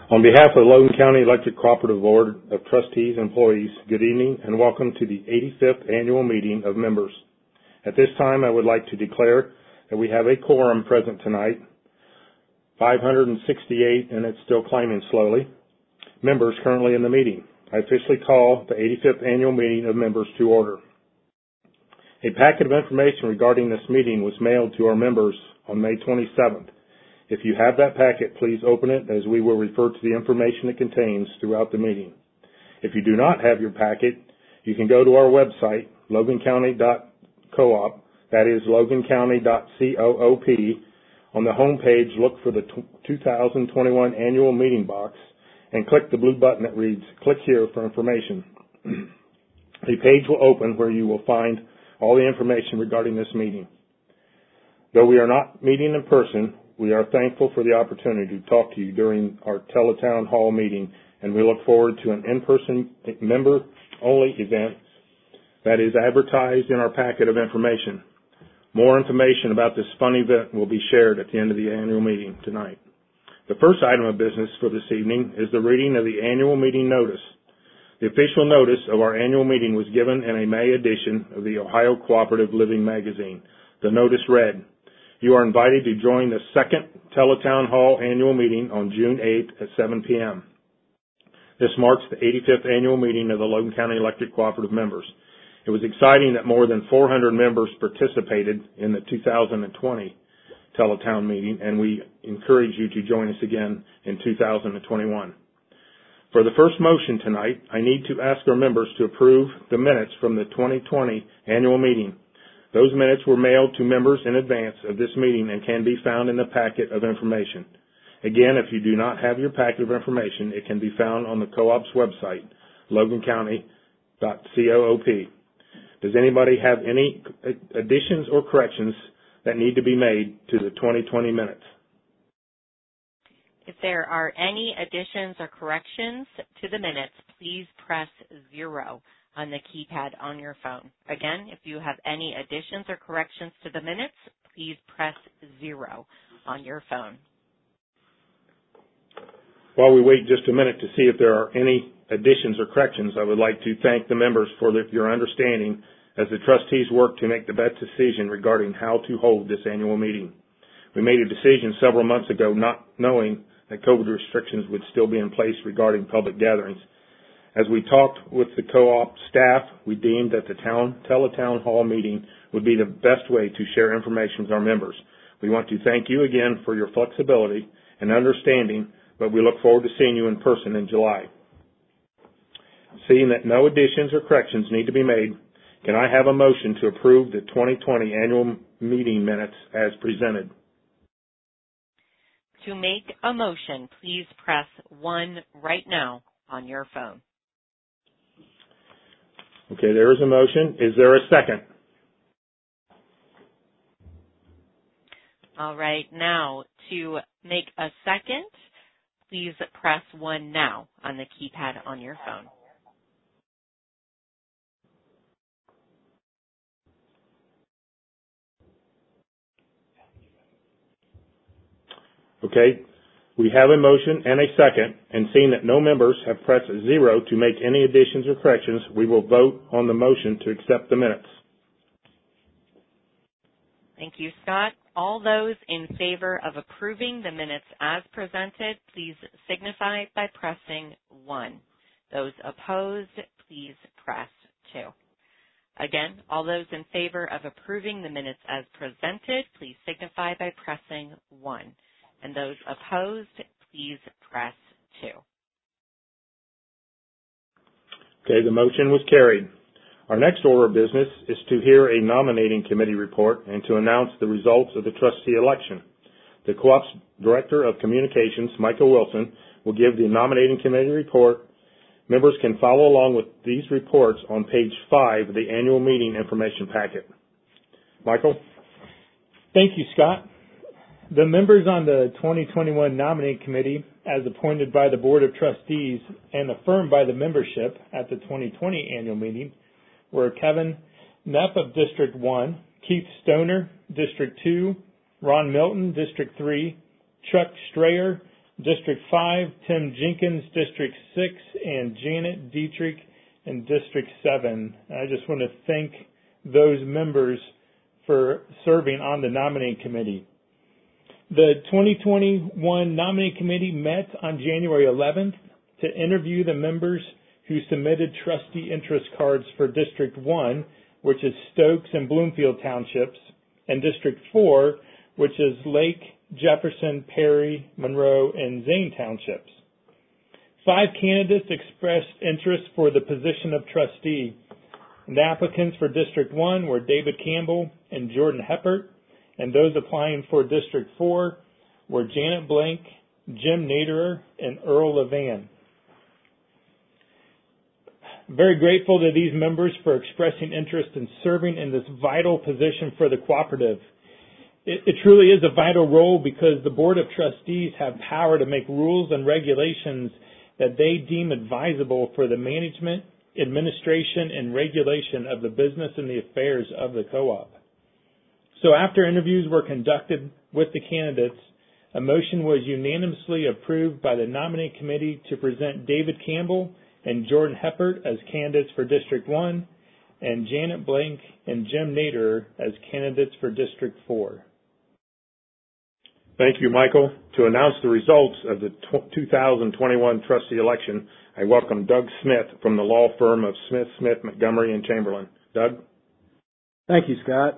On behalf of the Logan County Electric Cooperative Board of Trustees and Employees, good evening and welcome to the 85th Annual Meeting of Members. At this time, I would like to declare that we have a quorum present tonight, 568, and it's still climbing slowly, members currently in the meeting. I officially call the 85th Annual Meeting of Members to order. A packet of information regarding this meeting was mailed to our members on May 27th. If you have that packet, please open it as we will refer to the information it contains throughout the meeting. If you do not have your packet, you can go to our website, logancounty.coop, that is logancounty.coop. On the home page, look for the 2021 Annual Meeting box and click the blue button that reads, Click Here for Information. A page will open where you will find all the information regarding this meeting. Though we are not meeting in person, we are thankful for the opportunity to talk to you during our Teletown Hall meeting, and we look forward to an in-person member-only event that is advertised in our packet of information. More information about this fun event will be shared at the end of the annual meeting tonight. The first item of business for this evening is the reading of the annual meeting notice. The official notice of our annual meeting was given in a May edition of the Ohio Cooperative Living magazine. The notice read, You are invited to join the second Teletown Hall annual meeting on June 8th at 7 p.m. This marks the 85th annual meeting of the Logan County Electric Cooperative members. It was exciting that more than 400 members participated in the 2020 Teletown meeting, and we encourage you to join us again in 2021. For the first motion tonight, I need to ask our members to approve the minutes from the 2020 annual meeting. Those minutes were mailed to members in advance of this meeting and can be found in the packet of information. Again, if you do not have your packet of information, it can be found on the co-op's website, logancounty.coop. Does anybody have any additions or corrections that need to be made to the 2020 minutes? If there are any additions or corrections to the minutes, please press 0 on the keypad on your phone. Again, if you have any additions or corrections to the minutes, please press 0 on your phone. While we wait just a minute to see if there are any additions or corrections, I would like to thank the members for your understanding as the trustees work to make the best decision regarding how to hold this annual meeting. We made a decision several months ago not knowing that COVID restrictions would still be in place regarding public gatherings. As we talked with the co-op staff, we deemed that the Teletown Hall meeting would be the best way to share information with our members. We want to thank you again for your flexibility and understanding, but we look forward to seeing you in person in July. Seeing that no additions or corrections need to be made, can I have a motion to approve the 2020 annual meeting minutes as presented? To make a motion, please press 1 right now on your phone. Okay, there is a motion. Is there a second? All right, now to make a second, please press 1 now on the keypad on your phone. Okay, we have a motion and a second, and seeing that no members have pressed 0 to make any additions or corrections, we will vote on the motion to accept the minutes. Thank you, Scott. All those in favor of approving the minutes as presented, please signify by pressing 1. Those opposed, please press 2. Again, all those in favor of approving the minutes as presented, please signify by pressing 1. And those opposed, please press 2. Okay, the motion was carried. Our next order of business is to hear a nominating committee report and to announce the results of the trustee election. The co-op's Director of Communications, Michael Wilson, will give the nominating committee report. Members can follow along with these reports on page 5 of the annual meeting information packet. Michael? Thank you, Scott. The members on the 2021 nominating committee, as appointed by the Board of Trustees and affirmed by the membership at the 2020 annual meeting, were Kevin Neff of District 1, Keith Stoner, District 2, Ron Milton, District 3, Chuck Strayer, District 5, Tim Jenkins, District 6, and Janet Dietrich in District 7. I just want to thank those members for serving on the nominating committee. The 2021 nominating committee met on January 11th to interview the members who submitted trustee interest cards for District 1, which is Stokes and Bloomfield Townships, and District 4, which is Lake, Jefferson, Perry, Monroe, and Zane Townships. 5 candidates expressed interest for the position of trustee. The applicants for District 1 were David Campbell and Jordan Heppert, and those applying for District 4 were Janet Blank, Jim Naderer, and Earl Levan. Very grateful to these members for expressing interest in serving in this vital position for the cooperative. It truly is a vital role because the Board of Trustees have power to make rules and regulations that they deem advisable for the management, administration, and regulation of the business and the affairs of the co-op. So after interviews were conducted with the candidates, a motion was unanimously approved by the nominating committee to present David Campbell and Jordan Heppert as candidates for District 1, and Janet Blank and Jim Naderer as candidates for District 4. Thank you, Michael. To announce the results of the 2021 trustee election, I welcome Doug Smith from the law firm of Smith, Montgomery & Chamberlain. Doug? Thank you, Scott.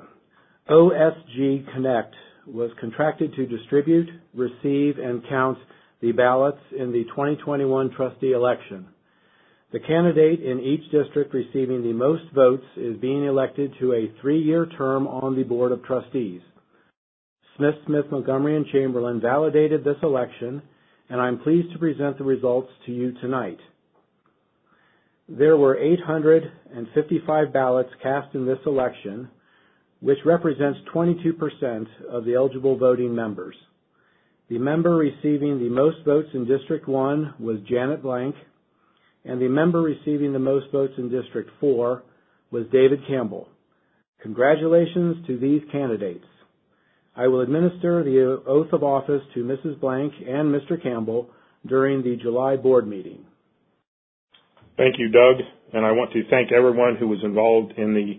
OSG Connect was contracted to distribute, receive, and count the ballots in the 2021 trustee election. The candidate in each district receiving the most votes is being elected to a 3-year term on the Board of Trustees. Smith, Montgomery & Chamberlain validated this election, and I'm pleased to present the results to you tonight. There were 855 ballots cast in this election, which represents 22% of the eligible voting members. The member receiving the most votes in District 1 was Janet Blank, and the member receiving the most votes in District 4 was David Campbell. Congratulations to these candidates. I will administer the oath of office to Mrs. Blank and Mr. Campbell during the July board meeting. Thank you, Doug, and I want to thank everyone who was involved in the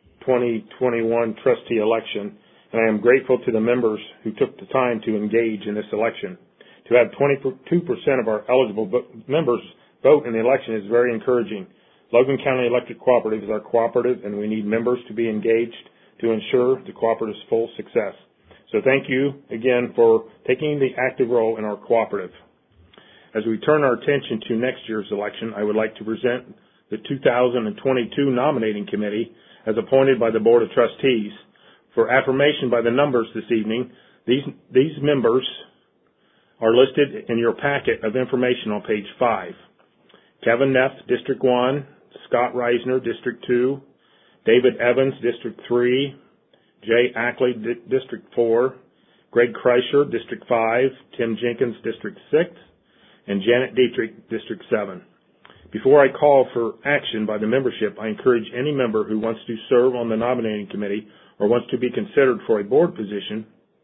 2021 trustee election, and I am grateful to the members who took the time to engage in this election. To have 22% of our eligible members vote in the election is very encouraging. Logan County Electric Cooperative is our cooperative, and we need members to be engaged to ensure the cooperative's full success. So thank you again for taking the active role in our cooperative. As we turn our attention to next year's election, I would like to present the 2022 nominating committee as appointed by the Board of Trustees. For affirmation by the numbers this evening, these members are listed in your packet of information on page 5. Kevin Neff, District 1, Scott Reisner, District 2, David Evans, District 3, Jay Ackley, District 4, Greg Kreischer, District 5, Tim Jenkins, District 6, and Janet Dietrich, District 7. Before I call for action by the membership, I encourage any member who wants to serve on the nominating committee or wants to be considered for a board position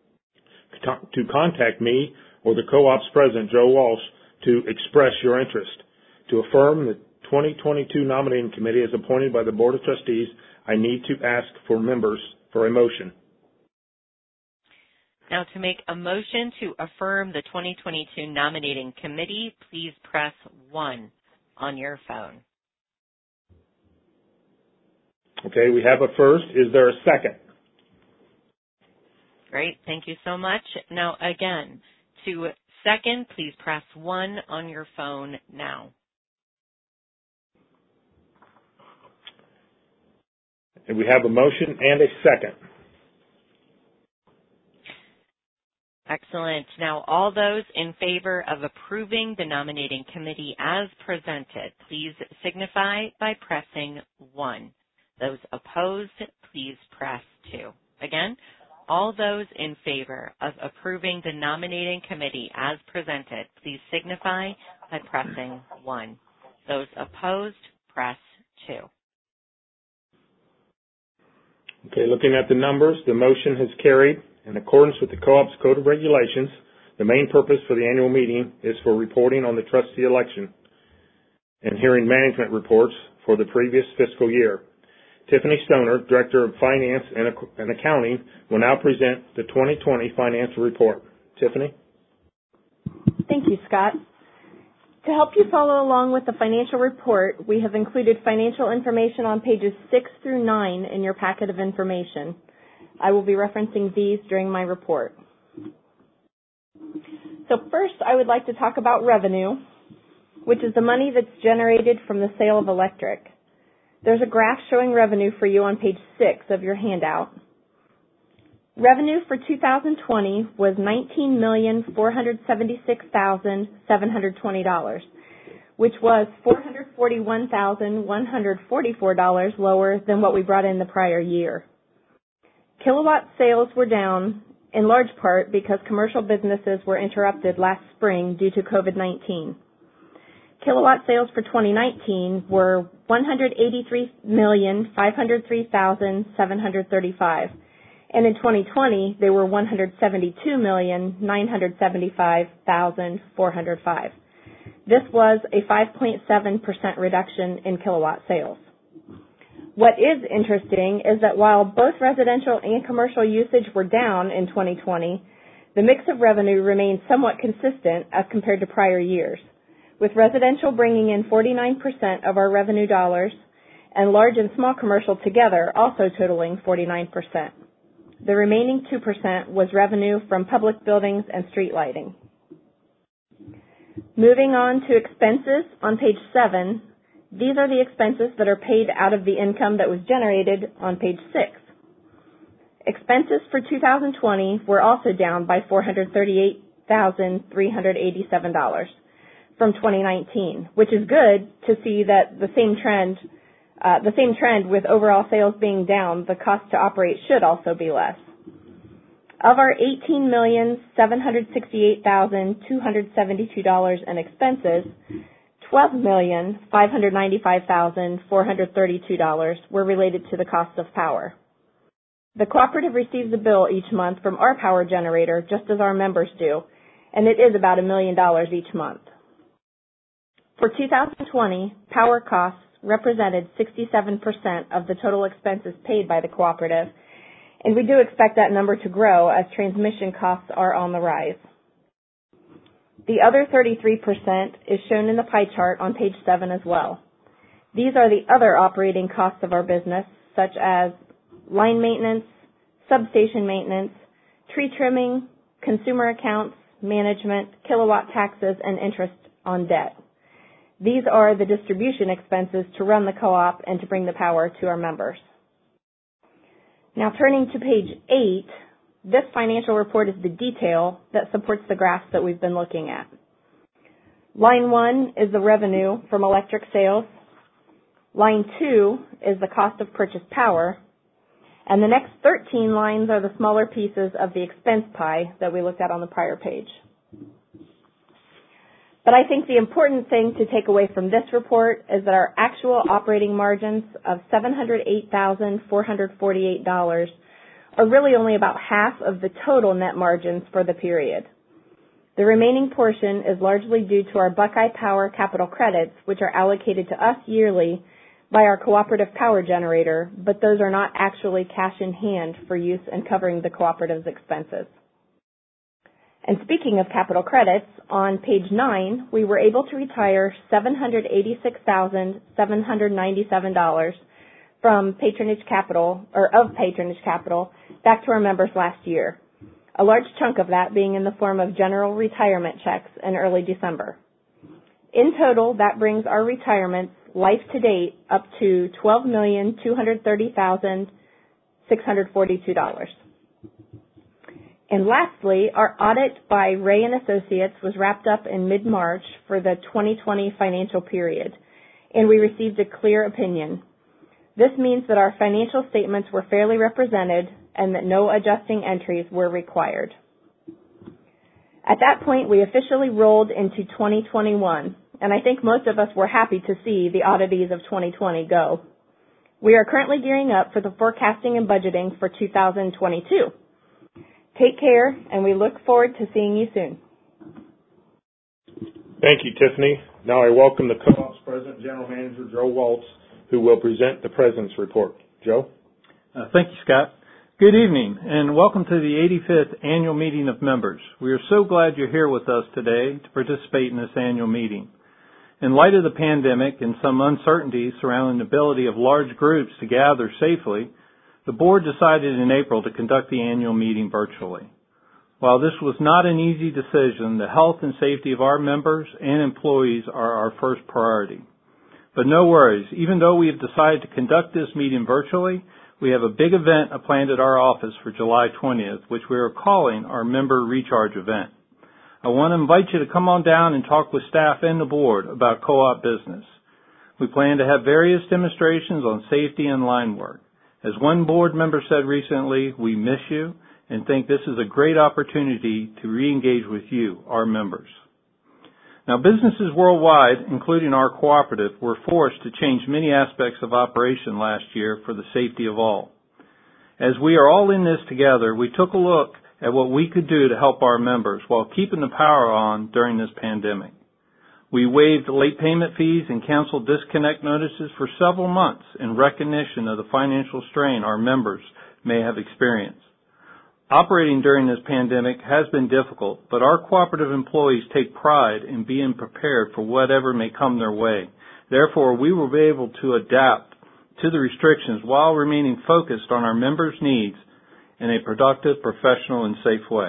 to contact me or the co-op's president, Joe Walsh, to express your interest. To affirm the 2022 nominating committee as appointed by the Board of Trustees, I need to ask for members for a motion. Now, to make a motion to affirm the 2022 nominating committee, please press 1 on your phone. Okay, we have a first. Is there a second? Great. Thank you so much. Now, again, to second, please press 1 on your phone now. And we have a motion and a second. Excellent. Now, all those in favor of approving the nominating committee as presented, please signify by pressing 1. Those opposed, please press 2. Again, all those in favor of approving the nominating committee as presented, please signify by pressing 1. Those opposed, press 2. Okay, looking at the numbers, the motion has carried. In accordance with the Co-op's Code of Regulations, The main purpose for the annual meeting is for reporting on the trustee election and hearing management reports for the previous fiscal year. Tiffany Stoner, Director of Finance and Accounting, will now present the 2020 financial report. Tiffany? Thank you, Scott. To help you follow along with the financial report, we have included financial information on pages 6 through 9 in your packet of information. I will be referencing these during my report. So first, I would like to talk about revenue, which is the money that's generated from the sale of electric. There's a graph showing revenue for you on page 6 of your handout. Revenue for 2020 was $19,476,720, which was $441,144 lower than what we brought in the prior year. Kilowatt sales were down in large part because commercial businesses were interrupted last spring due to COVID-19. Kilowatt sales for 2019 were 183,503,735, and in 2020 they were 172,975,405. This was a 5.7% reduction in kilowatt sales. What is interesting is that while both residential and commercial usage were down in 2020, the mix of revenue remained somewhat consistent as compared to prior years, with residential bringing in 49% of our revenue dollars and large and small commercial together also totaling 49%. The remaining 2% was revenue from public buildings and street lighting. Moving on to expenses on page 7, these are the expenses that are paid out of the income that was generated on page 6. Expenses for 2020 were also down by $438,387 from 2019, which is good to see that the same trend with overall sales being down, the cost to operate should also be less. Of our $18,768,272 in expenses, $12,595,432 were related to the cost of power. The cooperative receives a bill each month from our power generator, just as our members do, and it is about $1 million each month. For 2020, power costs represented 67% of the total expenses paid by the cooperative, and we do expect that number to grow as transmission costs are on the rise. The other 33% is shown in the pie chart on page 7 as well. These are the other operating costs of our business, such as line maintenance, substation maintenance, tree trimming, consumer accounts, management, kilowatt taxes, and interest on debt. These are the distribution expenses to run the co-op and to bring the power to our members. Now turning to page 8, this financial report is the detail that supports the graphs that we've been looking at. Line 1 is the revenue from electric sales. Line 2 is the cost of purchased power. And the next 13 lines are the smaller pieces of the expense pie that we looked at on the prior page. But I think the important thing to take away from this report is that our actual operating margins of $708,448 are really only about half of the total net margins for the period. The remaining portion is largely due to our Buckeye Power capital credits, which are allocated to us yearly by our cooperative power generator, but those are not actually cash in hand for use in covering the cooperative's expenses. And speaking of capital credits, on page 9, we were able to retire $786,797 from Patronage Capital back to our members last year, a large chunk of that being in the form of general retirement checks in early December. In total, that brings our retirements life to date up to $12,230,642. And lastly, our audit by Ray & Associates was wrapped up in mid-March for the 2020 financial period, and we received a clear opinion. This means that our financial statements were fairly represented and that no adjusting entries were required. At that point, we officially rolled into 2021, and I think most of us were happy to see the oddities of 2020 go. We are currently gearing up for the forecasting and budgeting for 2022. Take care, and we look forward to seeing you soon. Thank you, Tiffany. Now I welcome the co-op's President and General Manager, Joe Waltz, who will present the President's Report. Joe? Thank you, Scott. Good evening, and welcome to the 85th Annual Meeting of Members. We are so glad you're here with us today to participate in this annual meeting. In light of the pandemic and some uncertainty surrounding the ability of large groups to gather safely, the Board decided in April to conduct the annual meeting virtually. While this was not an easy decision, the health and safety of our members and employees are our first priority. But no worries, even though we have decided to conduct this meeting virtually, we have a big event planned at our office for July 20th, which we are calling our Member Recharge event. I want to invite you to come on down and talk with staff and the board about co-op business. We plan to have various demonstrations on safety and line work. As one board member said recently, we miss you and think this is a great opportunity to re-engage with you, our members. Now, businesses worldwide, including our cooperative, were forced to change many aspects of operation last year for the safety of all. As we are all in this together, we took a look at what we could do to help our members while keeping the power on during this pandemic. We waived late payment fees and canceled disconnect notices for several months in recognition of the financial strain our members may have experienced. Operating during this pandemic has been difficult, but our cooperative employees take pride in being prepared for whatever may come their way. Therefore, we will be able to adapt to the restrictions while remaining focused on our members' needs in a productive, professional, and safe way.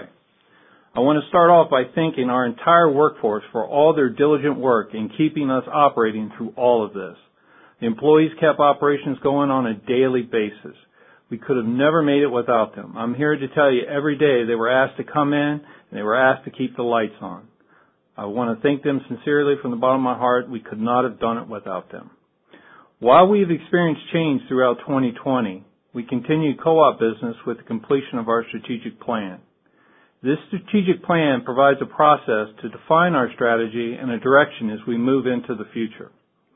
I want to start off by thanking our entire workforce for all their diligent work in keeping us operating through all of this. The employees kept operations going on a daily basis. We could have never made it without them. I'm here to tell you every day they were asked to come in and they were asked to keep the lights on. I want to thank them sincerely from the bottom of my heart. We could not have done it without them. While we have experienced change throughout 2020, we continue co-op business with the completion of our strategic plan. This strategic plan provides a process to define our strategy and a direction as we move into the future.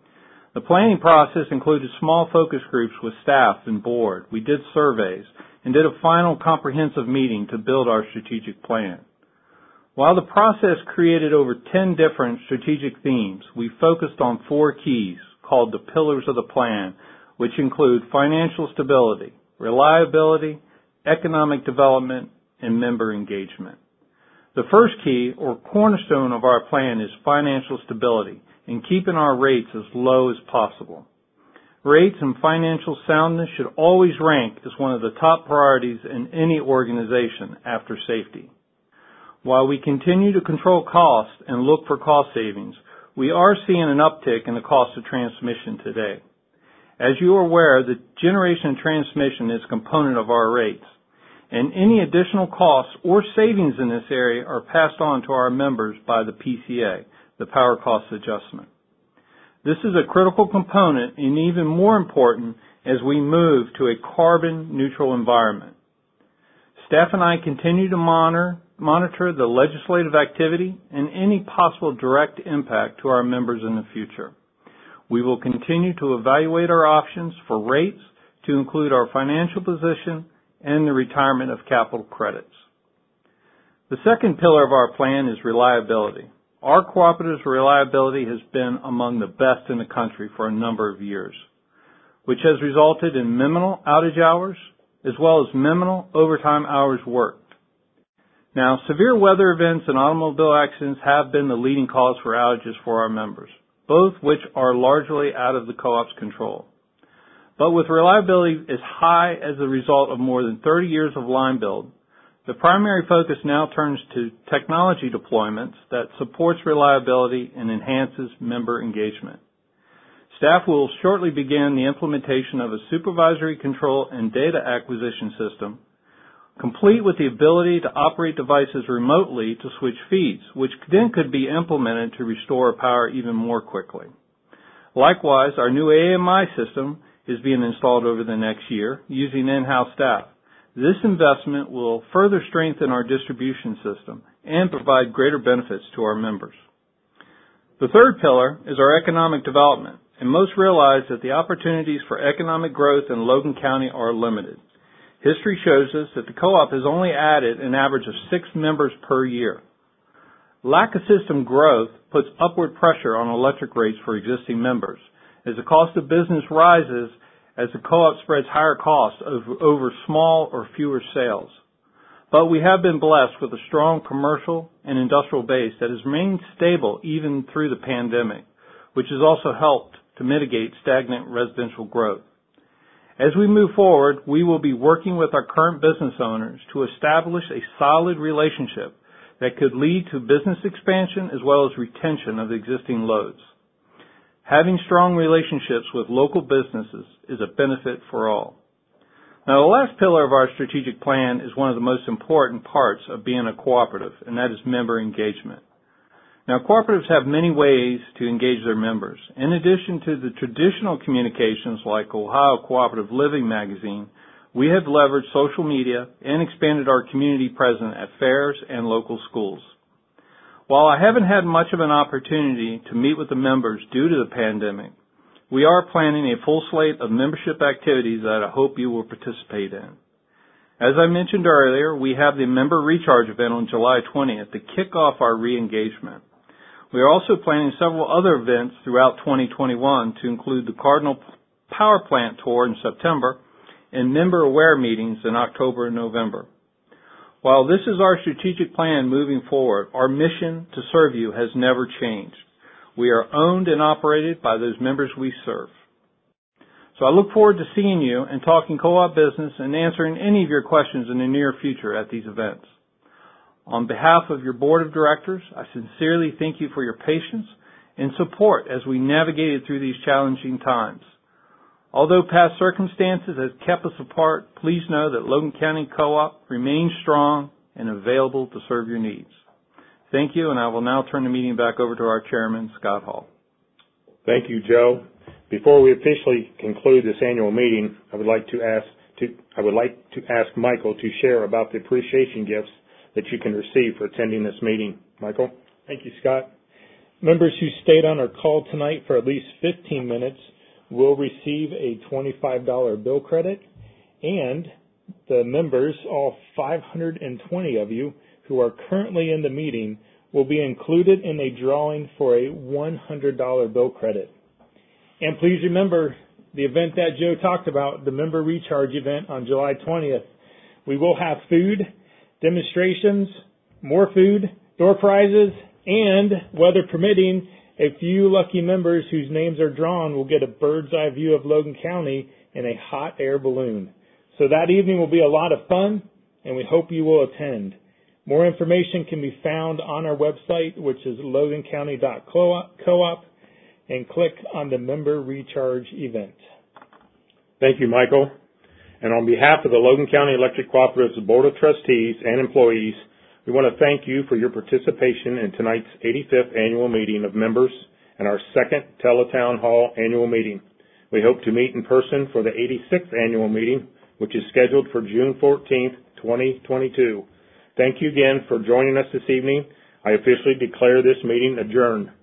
The planning process included small focus groups with staff and board. We did surveys and did a final comprehensive meeting to build our strategic plan. While the process created over 10 different strategic themes, we focused on 4 keys called the pillars of the plan, which include financial stability, reliability, economic development, and member engagement. The first key, or cornerstone of our plan, is financial stability and keeping our rates as low as possible. Rates and financial soundness should always rank as one of the top priorities in any organization after safety. While we continue to control costs and look for cost savings, we are seeing an uptick in the cost of transmission today. As you are aware, the generation and transmission is a component of our rates, and any additional costs or savings in this area are passed on to our members by the PCA, the Power Cost Adjustment. This is a critical component and even more important as we move to a carbon neutral environment. Staff and I continue to monitor the legislative activity and any possible direct impact to our members in the future. We will continue to evaluate our options for rates to include our financial position and the retirement of capital credits. The second pillar of our plan is reliability. Our cooperative's reliability has been among the best in the country for a number of years, which has resulted in minimal outage hours as well as minimal overtime hours worked. Now, severe weather events and automobile accidents have been the leading cause for outages for our members, both which are largely out of the co-op's control. But with reliability as high as a result of more than 30 years of line build, the primary focus now turns to technology deployments that supports reliability and enhances member engagement. Staff will shortly begin the implementation of a supervisory control and data acquisition system, complete with the ability to operate devices remotely to switch feeds, which then could be implemented to restore power even more quickly. Likewise, our new AMI system is being installed over the next year using in-house staff. This investment will further strengthen our distribution system and provide greater benefits to our members. The third pillar is our economic development, and most realize that the opportunities for economic growth in Logan County are limited. History shows us that the co-op has only added an average of 6 members per year. Lack of system growth puts upward pressure on electric rates for existing members, as the cost of business rises as the co-op spreads higher costs over small or fewer sales. But we have been blessed with a strong commercial and industrial base that has remained stable even through the pandemic, which has also helped to mitigate stagnant residential growth. As we move forward, we will be working with our current business owners to establish a solid relationship that could lead to business expansion as well as retention of existing loads. Having strong relationships with local businesses is a benefit for all. Now, the last pillar of our strategic plan is one of the most important parts of being a cooperative, and that is member engagement. Now, cooperatives have many ways to engage their members. In addition to the traditional communications like Ohio Cooperative Living magazine, we have leveraged social media and expanded our community presence at fairs and local schools. While I haven't had much of an opportunity to meet with the members due to the pandemic, we are planning a full slate of membership activities that I hope you will participate in. As I mentioned earlier, we have the Member Recharge event on July 20th to kick off our re-engagement. We are also planning several other events throughout 2021 to include the Cardinal Power Plant Tour in September and Member Aware meetings in October and November. While this is our strategic plan moving forward, our mission to serve you has never changed. We are owned and operated by those members we serve. So I look forward to seeing you and talking co-op business and answering any of your questions in the near future at these events. On behalf of your board of directors, I sincerely thank you for your patience and support as we navigated through these challenging times. Although past circumstances have kept us apart, please know that Logan County Co-op remains strong and available to serve your needs. Thank you, and I will now turn the meeting back over to our chairman, Scott Hall. Thank you, Joe. Before we officially conclude this annual meeting, I would like to ask Michael to share about the appreciation gifts that you can receive for attending this meeting. Michael? Thank you, Scott. Members who stayed on our call tonight for at least 15 minutes will receive a $25 bill credit, and the members, all 520 of you who are currently in the meeting, will be included in a drawing for a $100 bill credit. And please remember the event that Joe talked about, the Member Recharge event on July 20th. We will have food, demonstrations, more food, door prizes, and, weather permitting, a few lucky members whose names are drawn will get a bird's eye view of Logan County in a hot air balloon. So that evening will be a lot of fun, and we hope you will attend. More information can be found on our website, which is logancounty.coop, and click on the Member Recharge event. Thank you, Michael. And on behalf of the Logan County Electric Cooperative's Board of Trustees and employees, we want to thank you for your participation in tonight's 85th annual meeting of members and our second Teletown Hall annual meeting. We hope to meet in person for the 86th annual meeting, which is scheduled for June 14th, 2022. Thank you again for joining us this evening. I officially declare this meeting adjourned.